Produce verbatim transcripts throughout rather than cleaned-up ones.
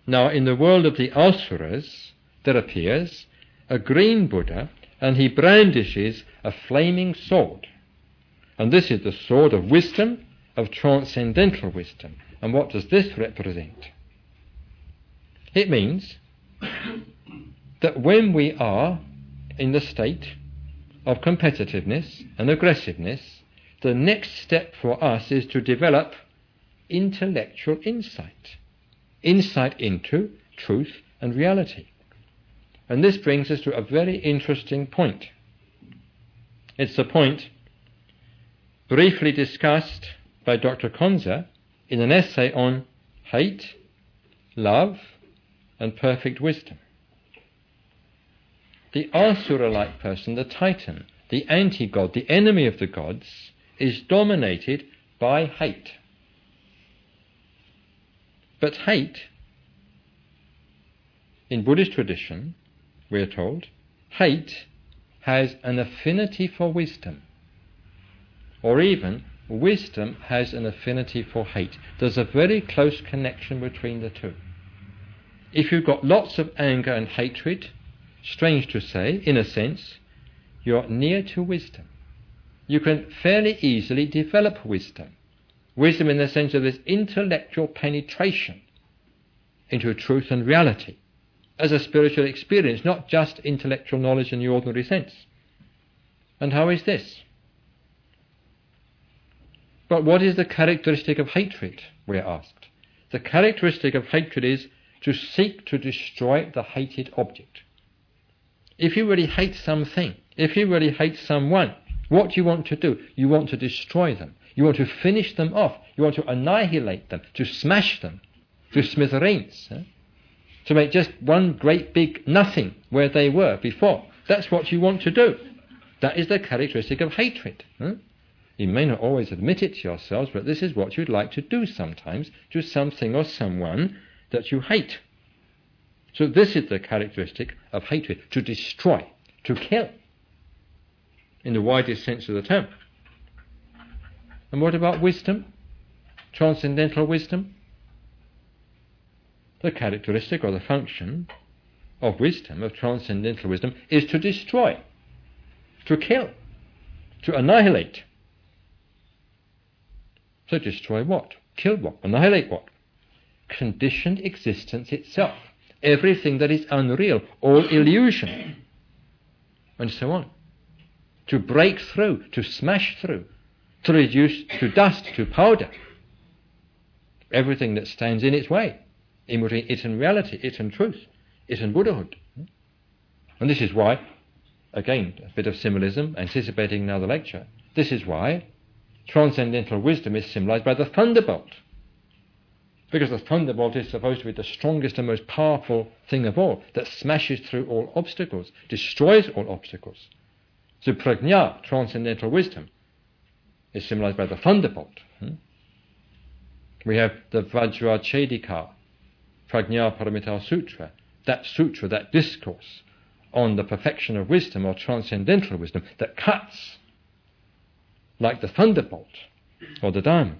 Now, in the world of the Asuras, there appears a green Buddha, and he brandishes a flaming sword. And this is the sword of wisdom, of transcendental wisdom. And what does this represent? It means that when we are in the state of competitiveness and aggressiveness, the next step for us is to develop intellectual insight, insight into truth and reality. And this brings us to a very interesting point. It's the point briefly discussed by Doctor Konza in an essay on hate, love, and perfect wisdom. The Asura-like person, the Titan, the anti-god, the enemy of the gods, is dominated by hate. But hate, in Buddhist tradition, we are told, hate has an affinity for wisdom. Or even, wisdom has an affinity for hate. There's a very close connection between the two. If you've got lots of anger and hatred, strange to say, in a sense, you're near to wisdom. You can fairly easily develop wisdom. Wisdom in the sense of this intellectual penetration into truth and reality as a spiritual experience, not just intellectual knowledge in the ordinary sense. And how is this? But what is the characteristic of hatred, we are asked? The characteristic of hatred is to seek to destroy the hated object. If you really hate something, if you really hate someone, what do you want to do? You want to destroy them. You want to finish them off. You want to annihilate them, to smash them to smithereens, eh? To make just one great big nothing where they were before. That's what you want to do. That is the characteristic of hatred. Eh? You may not always admit it to yourselves, but this is what you'd like to do sometimes to something or someone that you hate. So this is the characteristic of hatred, to destroy, to kill, in the widest sense of the term. And what about wisdom? Transcendental wisdom? The characteristic or the function of wisdom, of transcendental wisdom, is to destroy, to kill, to annihilate. So destroy what? Kill what? Annihilate what? Conditioned existence itself. Everything that is unreal, all illusion, and so on. To break through, to smash through, to reduce to dust, to powder, everything that stands in its way, in between it and reality, it and truth, it and Buddhahood. And this is why, again, a bit of symbolism, anticipating another lecture, this is why transcendental wisdom is symbolized by the thunderbolt. Because the thunderbolt is supposed to be the strongest and most powerful thing of all, that smashes through all obstacles, destroys all obstacles. So prajna, transcendental wisdom, is symbolized by the thunderbolt. Hmm? We have the Vajrachedika, Prajna Paramita Sutra, that sutra, that discourse on the perfection of wisdom or transcendental wisdom that cuts like the thunderbolt or the diamond.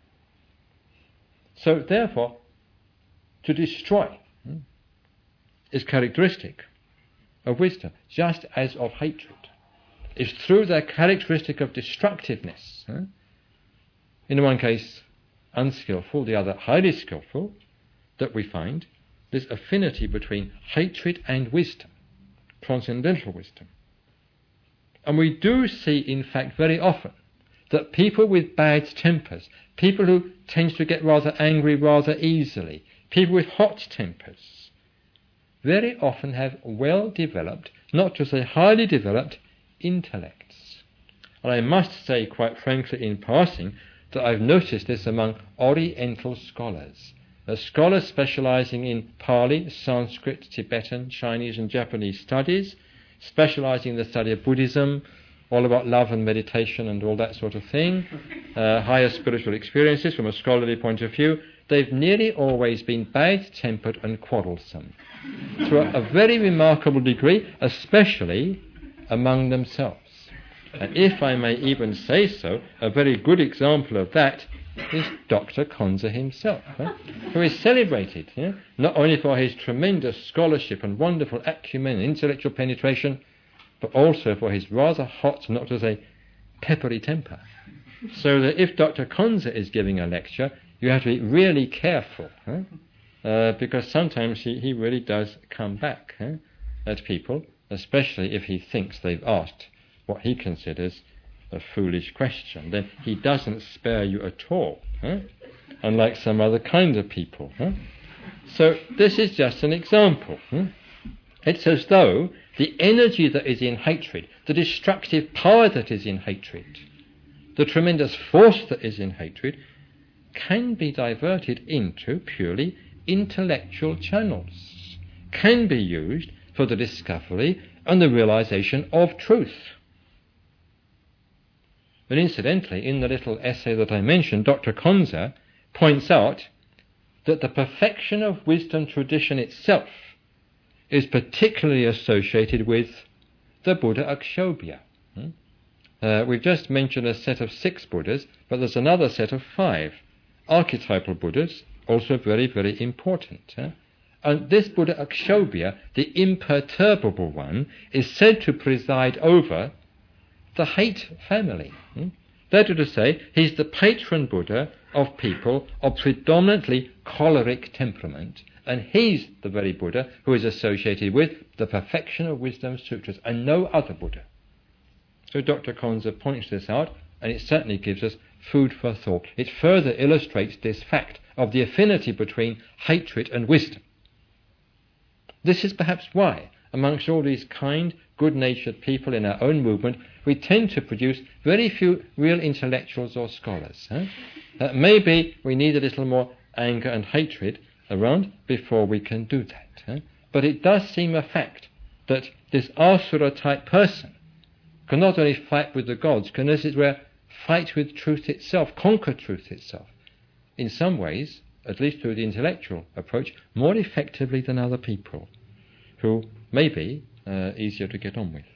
So therefore, to destroy hmm, is characteristic of wisdom, just as of hatred. It's through their characteristic of destructiveness, huh? in the one case unskillful, the other highly skillful, that we find this affinity between hatred and wisdom, transcendental wisdom. And we do see, in fact, very often, that people with bad tempers, people who tend to get rather angry rather easily, people with hot tempers, very often have well-developed, not to say highly developed, intellects. And I must say, quite frankly, in passing, that I've noticed this among Oriental scholars. Uh, scholars specializing in Pali, Sanskrit, Tibetan, Chinese and Japanese studies, specializing in the study of Buddhism, all about love and meditation and all that sort of thing, uh, higher spiritual experiences from a scholarly point of view, they've nearly always been bad-tempered and quarrelsome, to a, a very remarkable degree, especially among themselves. And if I may even say so, a very good example of that is Doctor Konza himself, huh? who is celebrated yeah? not only for his tremendous scholarship and wonderful acumen and intellectual penetration, but also for his rather hot, not to say peppery temper. So that if Doctor Konza is giving a lecture, you have to be really careful, huh? uh, because sometimes he, he really does come back huh? at people, especially if he thinks they've asked what he considers a foolish question. Then he doesn't spare you at all, huh? unlike some other kind of people. Huh? So this is just an example. Huh? It's as though the energy that is in hatred, the destructive power that is in hatred, the tremendous force that is in hatred, can be diverted into purely intellectual channels, can be used for the discovery and the realization of truth. But incidentally, in the little essay that I mentioned, Doctor Konza points out that the perfection of wisdom tradition itself is particularly associated with the Buddha Akshobhya. Hmm? Uh, we've just mentioned a set of six Buddhas, but there's another set of five archetypal Buddhas, also very, very important. Huh? And this Buddha Akshobhya, the imperturbable one, is said to preside over the hate family. Hmm? That is to say, he's the patron Buddha of people of predominantly choleric temperament, and he's the very Buddha who is associated with the perfection of wisdom sutras, and no other Buddha. So Doctor Konza points this out, and it certainly gives us food for thought. It further illustrates this fact of the affinity between hatred and wisdom. This is perhaps why, amongst all these kind, good-natured people in our own movement, we tend to produce very few real intellectuals or scholars. Huh? Uh, maybe we need a little more anger and hatred around before we can do that. Huh? But it does seem a fact that this Asura-type person can not only fight with the gods, can, as it were, fight with truth itself, conquer truth itself, in some ways, at least through the intellectual approach, more effectively than other people, who may be uh, easier to get on with.